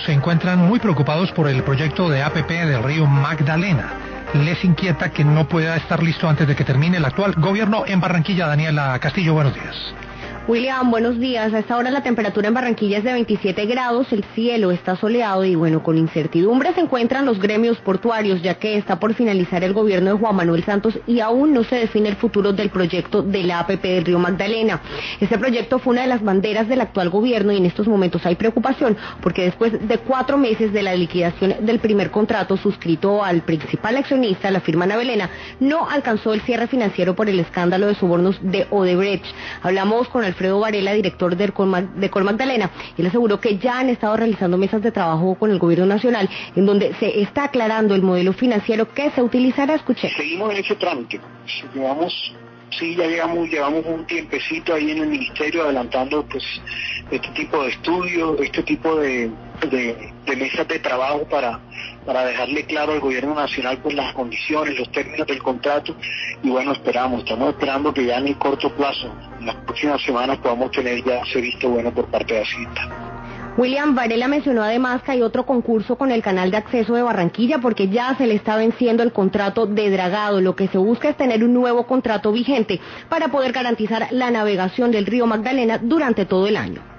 se encuentran muy preocupados por el proyecto de APP del río Magdalena. Les inquieta que no pueda estar listo antes de que termine el actual gobierno en Barranquilla. Daniela Castillo, buenos días. William, buenos días. A esta hora la temperatura en Barranquilla es de 27 grados, el cielo está soleado y con incertidumbre se encuentran los gremios portuarios, ya que está por finalizar el gobierno de Juan Manuel Santos y aún no se define el futuro del proyecto de la APP del río Magdalena. Este proyecto fue una de las banderas del actual gobierno y en estos momentos hay preocupación porque después de 4 meses de la liquidación del primer contrato suscrito al principal accionista, la firma Navelena, no alcanzó el cierre financiero por el escándalo de sobornos de Odebrecht. Hablamos con Alfredo Varela, director de Col Magdalena, y él aseguró que ya han estado realizando mesas de trabajo con el gobierno nacional, en donde se está aclarando el modelo financiero que se utilizará. Escuché. Seguimos en ese trámite. Ya llevamos un tiempecito ahí en el ministerio adelantando pues este tipo de estudios, este tipo de mesas de trabajo para dejarle claro al gobierno nacional pues las condiciones, los términos del contrato y estamos esperando que ya en el corto plazo, en las próximas semanas podamos tener ya ese visto bueno por parte de Hacienda. William, Varela mencionó además que hay otro concurso con el canal de acceso de Barranquilla porque ya se le está venciendo el contrato de dragado. Lo que se busca es tener un nuevo contrato vigente para poder garantizar la navegación del río Magdalena durante todo el año.